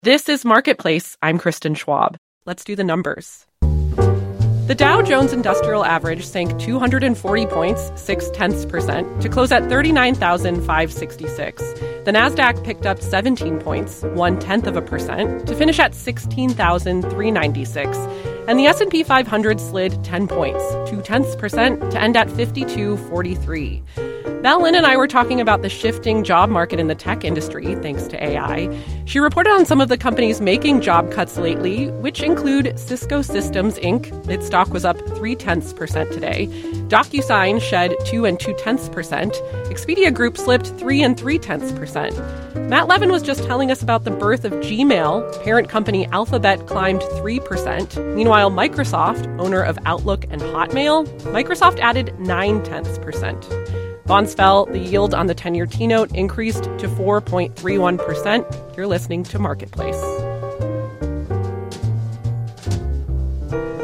This is Marketplace. I'm Kristen Schwab. Let's do the numbers. The Dow Jones Industrial Average sank 240 points, 0.6%, to close at 39,566. The Nasdaq picked up 17 points, 0.1%, to finish at 16,396. And the S&P 500 slid 10 points, 0.2%, to end at 5243. Val Lin and I were talking about the shifting job market in the tech industry, thanks to AI. She reported on some of the companies making job cuts lately, which include Cisco Systems, Inc. Its stock was up 0.3% today. DocuSign shed 2.2%. Expedia Group slipped 3.3%. Matt Levin was just telling us about the birth of Gmail. Parent company Alphabet climbed 3%. Meanwhile, Microsoft, owner of Outlook and Hotmail, Microsoft added 0.9%. Bonds fell. The yield on the 10-year T-note increased to 4.31%. You're listening to Marketplace.